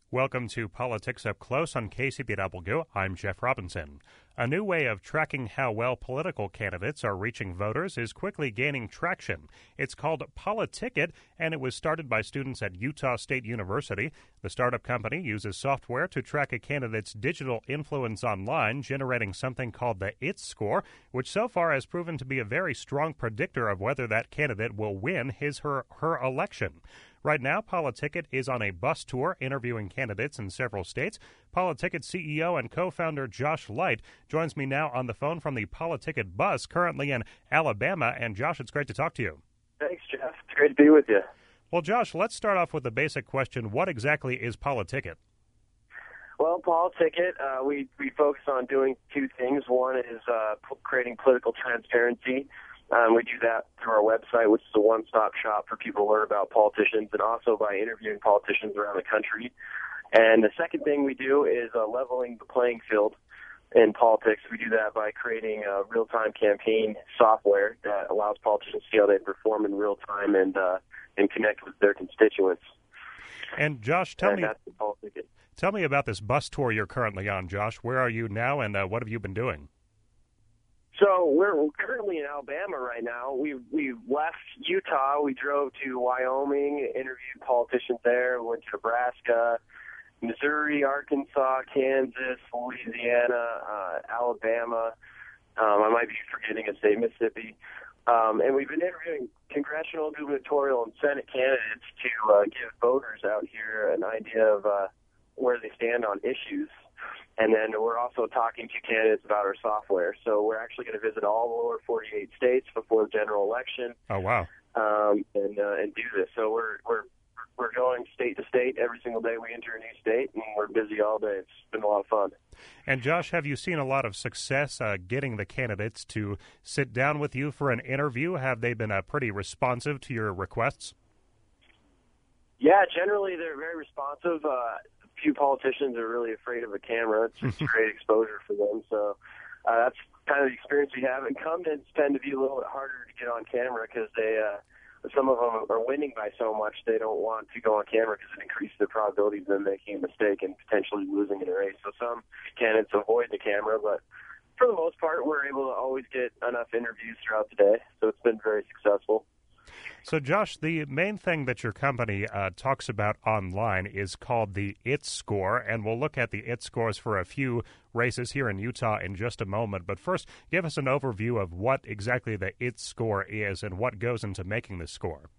Welcome to Politics Up Close on KCBW. I'm Jeff Robinson. A new way of tracking how well political candidates are reaching voters is quickly gaining traction. It's called Politicket, and it was started by students at Utah State University. The startup company uses software to track a candidate's digital influence online, generating something called the IT score, which so far has proven to be a very strong predictor of whether that candidate will win her election. Right now, Politicket is on a bus tour interviewing candidates in several states. Politicket CEO and co-founder Josh Light joins me now on the phone from the Politicket bus, currently in Alabama. And Josh, it's great to talk to you. Thanks, Jeff. It's great to be with you. Well, Josh, let's start off with the basic question. What exactly is Politicket? Well, Politicket, we focus on doing two things. One is creating political transparency. We do that through our website, which is a one-stop shop for people to learn about politicians, and also by interviewing politicians around the country. And the second thing we do is leveling the playing field in politics. We do that by creating a real-time campaign software that allows politicians to see how they perform in real time and connect with their constituents. And Josh, tell me about this bus tour you're currently on, Josh. Where are you now, and what have you been doing? So we're currently in Alabama right now. We left Utah. We drove to Wyoming, interviewed politicians there, went to Nebraska, Missouri, Arkansas, Kansas, Louisiana, Alabama. I might be forgetting a state, Mississippi. And we've been interviewing congressional, gubernatorial, and Senate candidates to give voters out here an idea of where they stand on issues. And then we're also talking to candidates about our software. So we're actually going to visit all the lower 48 states before the general election. Oh, wow. And do this. So we're going state to state every single day. We enter a new state, and we're busy all day. It's been a lot of fun. And Josh, have you seen a lot of success getting the candidates to sit down with you for an interview? Have they been pretty responsive to your requests? Yeah, generally they're very responsive. Few politicians are really afraid of a camera. It's just great exposure for them. So that's kind of the experience we have. Incumbents tend to be a little bit harder to get on camera because some of them are winning by so much they don't want to go on camera because it increases the probability of them making a mistake and potentially losing in a race. So some candidates avoid the camera, but for the most part, we're able to always get enough interviews throughout the day. So it's been very successful. So, Josh, the main thing that your company talks about online is called the IT score, and we'll look at the IT scores for a few races here in Utah in just a moment. But first, give us an overview of what exactly the IT score is and what goes into making the score.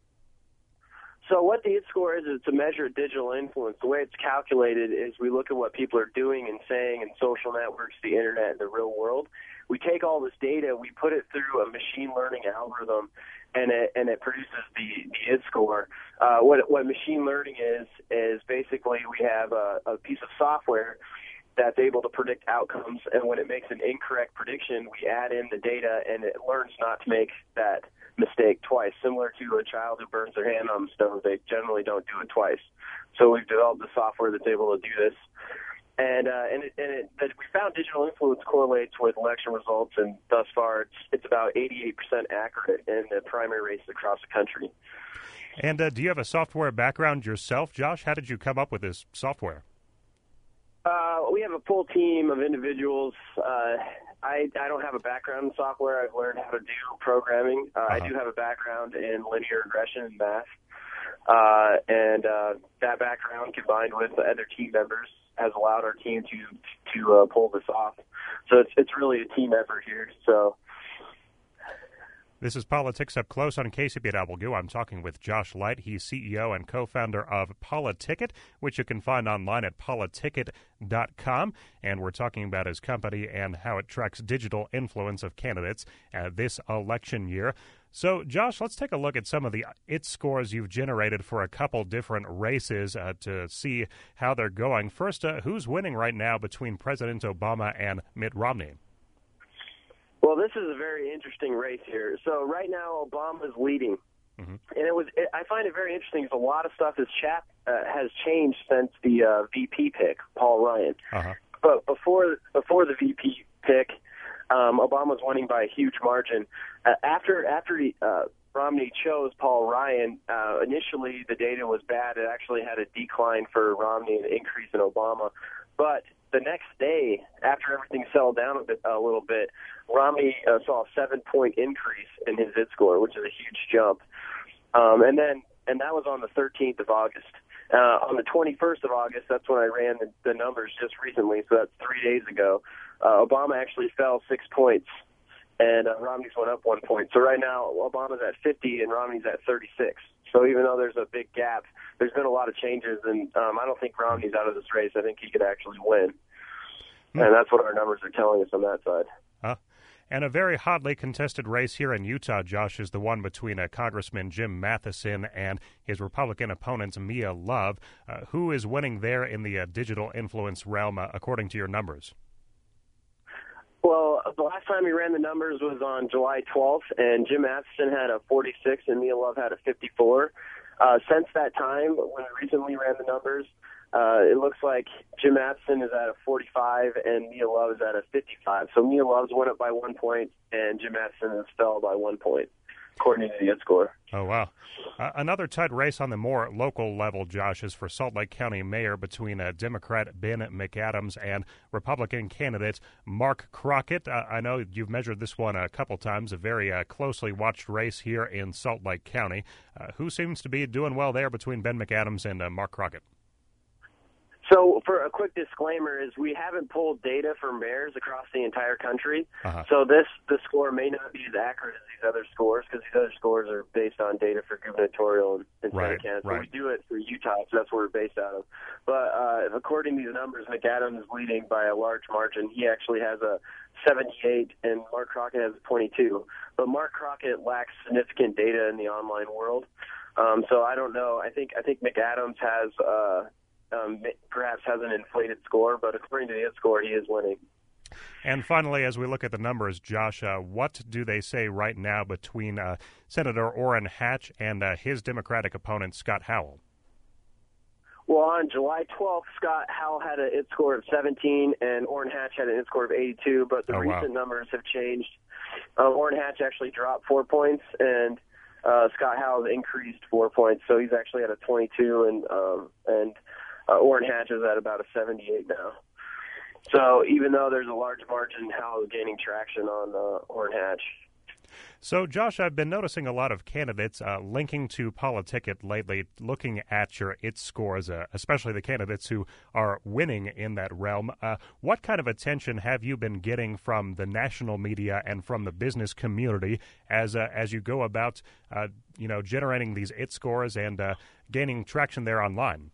So what the IT score is to measure digital influence. The way it's calculated is we look at what people are doing and saying in social networks, the internet, and the real world. We take all this data, we put it through a machine learning algorithm, and it produces the IT score. What machine learning is basically we have a piece of software that's able to predict outcomes, and when it makes an incorrect prediction, we add in the data, and it learns not to make that mistake twice. Similar to a child who burns their hand on the stove, they generally don't do it twice. So we've developed the software that's able to do this. And we found digital influence correlates with election results, and thus far it's about 88% accurate in the primary races across the country. And do you have a software background yourself, Josh? How did you come up with this software? We have a full team of individuals. I don't have a background in software. I've learned how to do programming. I do have a background in linear regression and math. And that background combined with the other team members has allowed our team to pull this off. So it's really a team effort here. So this is Politics Up Close on KCBW. I'm talking with Josh Light. He's CEO and co-founder of Politicket, which you can find online at politicket.com. And we're talking about his company and how it tracks digital influence of candidates this election year. So, Josh, let's take a look at some of the IT scores you've generated for a couple different races to see how they're going. First, who's winning right now between President Obama and Mitt Romney? Well, this is a very interesting race here. So right now, Obama's leading. Mm-hmm. And I find it very interesting because a lot of stuff has changed since the VP pick, Paul Ryan. Uh-huh. But before the VP pick, Obama was winning by a huge margin. After Romney chose Paul Ryan, initially the data was bad. It actually had a decline for Romney and an increase in Obama. But the next day, after everything settled down a little bit, Romney saw a 7-point increase in his IT score, which is a huge jump. And that was on the 13th of August. On the 21st of August, that's when I ran the numbers just recently, so that's 3 days ago. Obama actually fell 6 points, and Romney's went up 1 point. So right now, Obama's at 50 and Romney's at 36. So even though there's a big gap, there's been a lot of changes, and I don't think Romney's out of this race. I think he could actually win. And that's what our numbers are telling us on that side. And a very hotly contested race here in Utah, Josh, is the one between Congressman Jim Matheson and his Republican opponent, Mia Love. Who is winning there in the digital influence realm, according to your numbers? Well, the last time we ran the numbers was on July 12th, and Jim Matheson had a 46 and Mia Love had a 54. Since that time, when we recently ran the numbers, it looks like Jim Matheson is at a 45 and Mia Love is at a 55. So Mia Love's went up by 1 point and Jim Matheson has fell by 1 point, according to the IT score. Oh, wow. Another tight race on the more local level, Josh, is for Salt Lake County Mayor between Democrat Ben McAdams and Republican candidate Mark Crockett. I know you've measured this one a couple times, a very closely watched race here in Salt Lake County. Who seems to be doing well there between Ben McAdams and Mark Crockett? So for a quick disclaimer is we haven't pulled data for mayors across the entire country. So the score may not be as accurate as these other scores because these other scores are based on data for gubernatorial and Senate candidates. So we do it for Utah, so that's where we're based out of. But according to these numbers, McAdams is leading by a large margin. He actually has a 78 and Mark Crockett has a 22. But Mark Crockett lacks significant data in the online world. So I don't know. I think McAdams has perhaps has an inflated score, but according to the IT score, he is winning. And finally, as we look at the numbers, Josh, what do they say right now between Senator Orrin Hatch and his Democratic opponent, Scott Howell? Well, on July 12th, Scott Howell had an IT score of 17, and Orrin Hatch had an IT score of 82, but the recent numbers have changed. Orrin Hatch actually dropped 4 points, and Scott Howell increased 4 points, so he's actually at a 22, and Orrin Hatch is at about a 78 now. So even though there's a large margin, Howell is gaining traction on Orrin Hatch. So, Josh, I've been noticing a lot of candidates linking to Politicket lately, looking at your IT scores, especially the candidates who are winning in that realm. What kind of attention have you been getting from the national media and from the business community as you go about, generating these IT scores and gaining traction there online?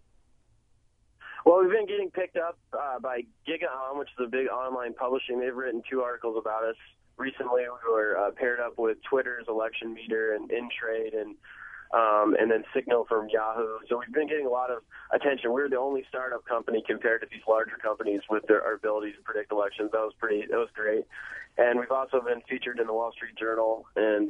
Well, we've been getting picked up by GigaOM, which is a big online publishing. They've written 2 articles about us. Recently, we were paired up with Twitter's Election Meter and InTrade and then Signal from Yahoo. So we've been getting a lot of attention. We're the only startup company compared to these larger companies with our ability to predict elections. That was great. And we've also been featured in the Wall Street Journal and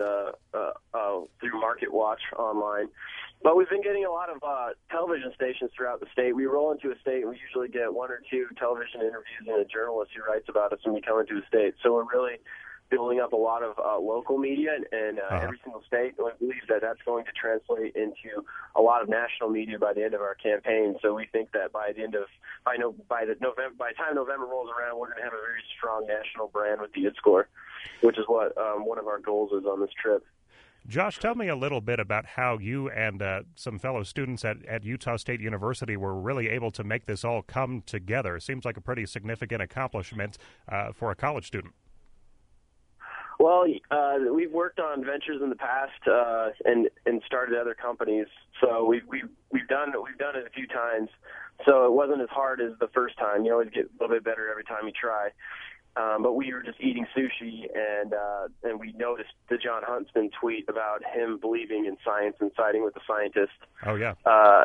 through Market Watch online. But we've been getting a lot of television stations throughout the state. We roll into a state and we usually get 1 or 2 television interviews and a journalist who writes about us when we come into a state. So we're really building up a lot of local media in every single state. And we believe that that's going to translate into a lot of national media by the end of our campaign. So we think that by the time November rolls around, we're going to have a very strong national brand with the IT score, which is what one of our goals is on this trip. Josh, tell me a little bit about how you and some fellow students at Utah State University were really able to make this all come together. It seems like a pretty significant accomplishment for a college student. Well, we've worked on ventures in the past and started other companies. So we've done it a few times. So it wasn't as hard as the first time. You always get a little bit better every time you try. But we were just eating sushi, and we noticed the John Huntsman tweet about him believing in science and siding with the scientist. Oh, yeah.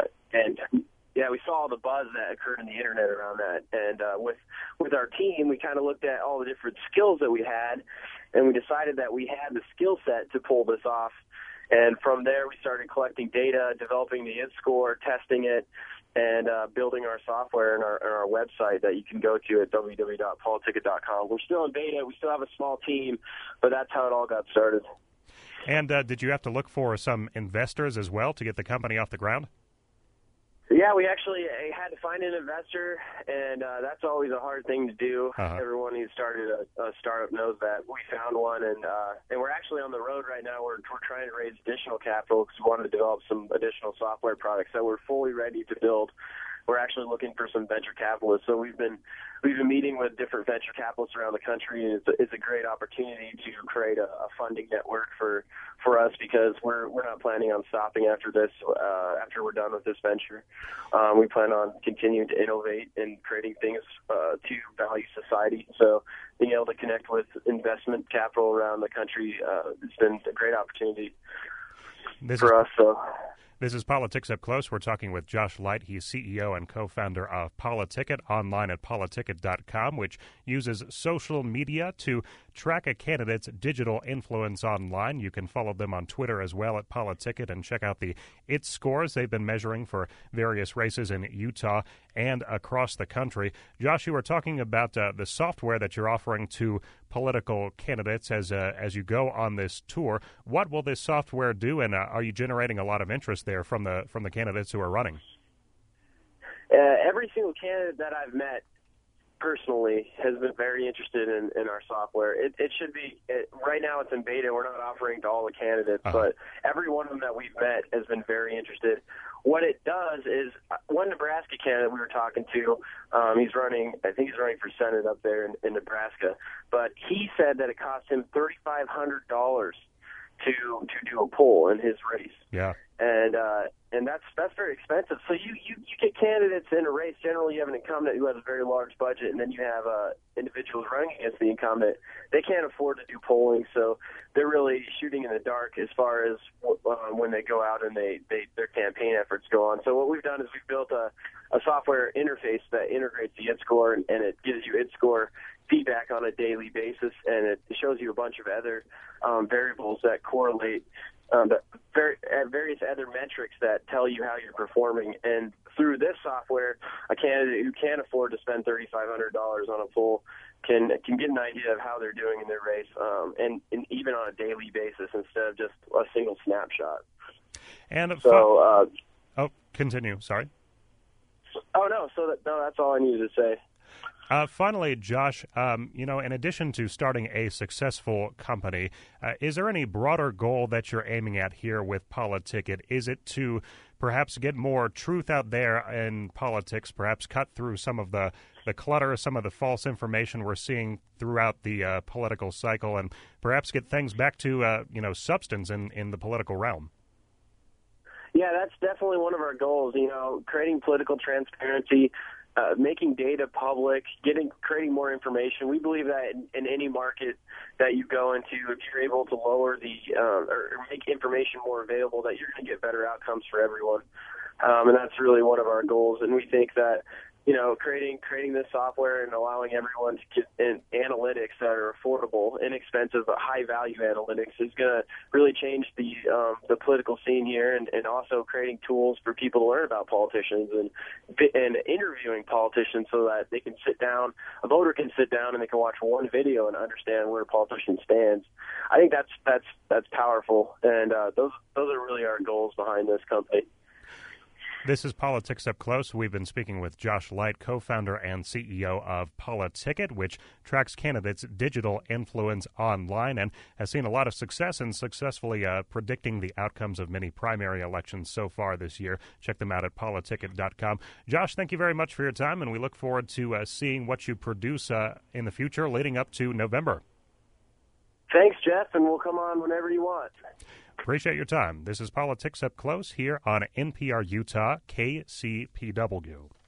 Yeah, we saw all the buzz that occurred in the internet around that. And with our team, we kind of looked at all the different skills that we had, and we decided that we had the skill set to pull this off. And from there, we started collecting data, developing the IT score, testing it, and building our software and our website that you can go to at www.politicket.com. We're still in beta. We still have a small team, but that's how it all got started. And did you have to look for some investors as well to get the company off the ground? Yeah, we actually had to find an investor, and that's always a hard thing to do. Everyone who started a startup knows that. We found one, and we're actually on the road right now. We're trying to raise additional capital because we wanted to develop some additional software products that we're fully ready to build. We're actually looking for some venture capitalists. So we've been meeting with different venture capitalists around the country, and it's a great opportunity to create a funding network for us, because we're not planning on stopping after this. After we're done with this venture, we plan on continuing to innovate and creating things to value society. So being able to connect with investment capital around the country has been a great opportunity for us. So. This is Politics Up Close. We're talking with Josh Light. He's CEO and co-founder of Politicket, online at politicket.com, which uses social media to track a candidate's digital influence online. You can follow them on Twitter as well at Politicket and check out the IT scores they've been measuring for various races in Utah and across the country. Josh, you were talking about the software that you're offering to political candidates as you go on this tour. What will this software do, and are you generating a lot of interest there from the candidates who are running? Every single candidate that I've met personally has been very interested in our software. It should be right now it's in beta. We're not offering to all the candidates, but every one of them that we've met has been very interested. What it does is, one Nebraska candidate we were talking to, I think he's running for Senate up there in Nebraska, but he said that it cost him $3,500 to do a poll in his race. Yeah. And that's very expensive. So you get candidates in a race. Generally, you have an incumbent who has a very large budget, and then you have individuals running against the incumbent. They can't afford to do polling, so they're really shooting in the dark as far as when they go out and their campaign efforts go on. So what we've done is we've built a software interface that integrates the IT-Score, and it gives you IT-Score feedback on a daily basis, and it shows you a bunch of other variables that correlate various other metrics that tell you how you're performing. And through this software, a candidate who can't afford to spend $3,500 on a poll can get an idea of how they're doing in their race, and even on a daily basis instead of just a single snapshot. And so, continue. Sorry. Oh no. That's all I needed to say. Finally, Josh, in addition to starting a successful company, is there any broader goal that you're aiming at here with Politicket? Is it to perhaps get more truth out there in politics, perhaps cut through some of the clutter, some of the false information we're seeing throughout the political cycle, and perhaps get things back to, substance in the political realm? Yeah, that's definitely one of our goals, creating political transparency, making data public, creating more information. We believe that in any market that you go into, if you're able to lower or make information more available, that you're going to get better outcomes for everyone. And that's really one of our goals. And we think that, creating this software and allowing everyone to get in analytics that are affordable, inexpensive, but high-value analytics is going to really change the political scene here, and also creating tools for people to learn about politicians and interviewing politicians so that they can sit down, a voter can sit down and they can watch one video and understand where a politician stands. I think that's powerful, and those are really our goals behind this company. This is Politics Up Close. We've been speaking with Josh Light, co-founder and CEO of Politicket, which tracks candidates' digital influence online and has seen a lot of success in successfully predicting the outcomes of many primary elections so far this year. Check them out at politicket.com. Josh, thank you very much for your time, and we look forward to seeing what you produce in the future leading up to November. Thanks, Jeff, and we'll come on whenever you want. Appreciate your time. This is Politics Up Close here on NPR Utah KCPW.